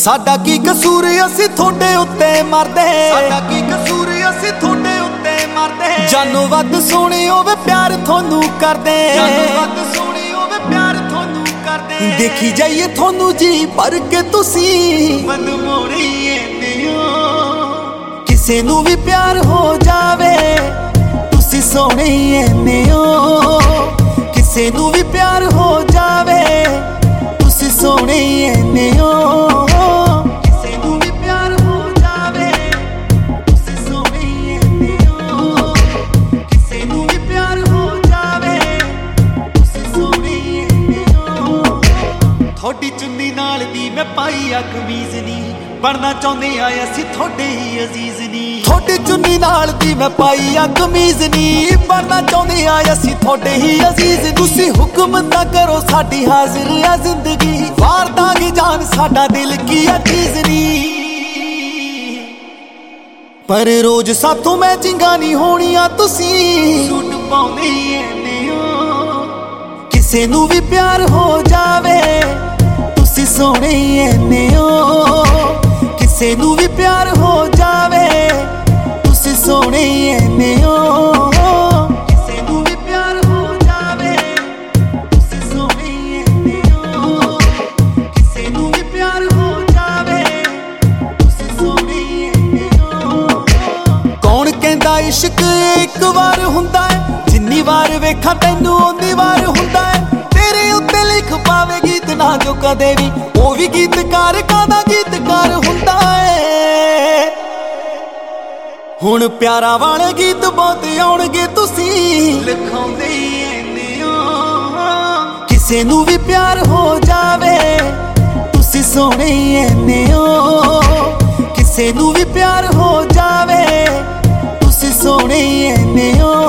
ਸਾਡਾ ਕੀ ਕਸੂਰ ਅਸੀਂ ਤੁਹਾਡੇ ਉੱਤੇ ਮਰਦੇ, ਸਾਡਾ ਕੀ ਕਸੂਰ ਅਸੀਂ ਤੁਹਾਡੇ ਉੱਤੇ ਮਰਦੇ। ਜਾਨੋਂ ਵੱਧ ਸੋਹਣਿਓ ਵੇ ਪਿਆਰ ਤੁਹਾਨੂੰ ਕਰਦੇ, ਜਾਨੋਂ ਵੱਧ ਸੋਹਣਿਓ ਵੇ ਪਿਆਰ ਤੁਹਾਨੂੰ ਕਰਦੇ। ਦੇਖੀ ਜਾਈਏ ਤੁਹਾਨੂੰ ਜੀ ਭਰ ਕੇ ਤੁਸੀਂ ਮਨਮੋੜੀਏ ਨਿਓ, ਕਿਸੇ ਨੂੰ ਵੀ ਪਿਆਰ ਹੋ ਜਾਵੇ ਤੁਸੀਂ ਸੋਹਣੇ ਨਿਓ, ਕਿਸੇ ਨੂੰ ਵੀ ਪਿਆਰ ਹੋ ਜਾਵੇ ਤੁਸੀਂ ਸੋਹਣੇ ਨਿਓ, ਕਿਸੇ ਨੂੰ ਵੀ ਪਿਆਰ ਹੋ ਜਾਵੇ ਤੁਸੀਂ ਸੋਹਣੇ ਨਿਓ, ਕਿਸੇ ਨੂੰ ਵੀ ਪਿਆਰ ਹੋ ਜਾਵੇ ਤੁਸੀਂ ਸੋਹਣੇ ਨਿਓ। ਤੁਹਾਡੀ ਚੁੰਨੀ ਨਾਲ ਦੀ ਮੈਂ ਪਾਈ ਆ ਕਮੀਜ਼ ਨੀ, ਬਣਨਾ ਚਾਹੁੰਦੇ ਆ ਅਸੀਂ ਤੁਹਾਡੇ ਹੀ ਅਜ਼ੀਜ਼ ਨੀ। ਤੁਹਾਡੀ ਚੁੰਨੀ ਨਾਲ ਦੀ ਮੈਂ ਪਾਈ ਆ ਕਮੀਜ਼ ਨੀ, ਬਣਨਾ ਚਾਹੁੰਦੇ ਆ ਅਸੀਂ ਤੁਹਾਡੇ ਹੀ ਅਜ਼ੀਜ਼। ਤੁਸੀਂ ਹੁਕਮ ਤਾਂ ਕਰੋ ਸਾਡੀ ਹਾਜ਼ਰ ਆ ਜ਼ਿੰਦਗੀ, ਵਾਰ ਦਾਂਗੇ ਜਾਨ ਸਾਡਾ ਦਿਲ ਕੀ ਆ ਚੀਜ਼ ਨੀ। ਪਰ ਰੋਜ਼ ਸਾਥੋਂ ਮੈਚਿੰਗਾਂ ਨਹੀਂ ਹੋਣੀਆਂ ਤੁਸੀਂ ਸੂਟ ਪਾਉਂਦੇ ਨਿਓ, ਕਿਸੇ ਨੂੰ ਵੀ ਪਿਆਰ ਹੋ ਜਾਵੇ ਤੁਸੀਂ ਸੋਹਣੇ ਨਿਓ, ਕਿਸੇ ਨੂੰ ਵੀ ਪਿਆਰ ਹੋ ਜਾਵੇ ਤੁਸੀਂ ਸੋਹਣੇ ਨਿਓ, ਕਿਸੇ ਨੂੰ ਵੀ ਪਿਆਰ ਹੋ ਜਾਵੇ ਤੁਸੀਂ ਸੋਹਣੇ ਨਿਓ, ਕਿਸੇ ਨੂੰ ਵੀ ਪਿਆਰ ਹੋ ਜਾਵੇ ਤੁਸੀਂ ਸੋਹਣੇ ਨਿਓ। ਕੌਣ ਕਹਿੰਦਾ ਇਸ਼ਕ ਇੱਕ ਵਾਰ ਹੁੰਦਾ ਹੈ, ਜਿੰਨੀ ਵਾਰ ਵੇਖਾਂ ਤੈਨੂੰ ਓਨੀ ਵਾਰ ਹੁੰਦਾ ਹੈ। ਤੇਰੇ ਉੱਤੇ ਲਿਖ ਪਾਵੇ ਗੀਤ ਨਾ ਜੋ ਕਦੇ ਵੀ, ਉਹ ਵੀ ਗੀਤਕਾਰ ਕਾਹਦਾ ਗੀਤਕਾਰ ਹੁੰਦਾ ਏ। ਹੁਣ ਪਿਆਰਾਂ ਵਾਲੇ ਗੀਤ ਬਹੁਤ ਆਉਣਗੇ ਤੁਸੀਂ ਲਿਖਾਉਂਦੇ ਨਿਓ, ਕਿਸੇ ਨੂੰ ਵੀ ਪਿਆਰ ਹੋ ਜਾਵੇ ਤੁਸੀਂ ਸੋਹਣੇ ਨਿਓ, ਕਿਸੇ ਨੂੰ ਵੀ ਪਿਆਰ ਹੋ ਜਾਵੇ ਤੁਸੀਂ ਸੋਹਣੇ ਨਿਓ।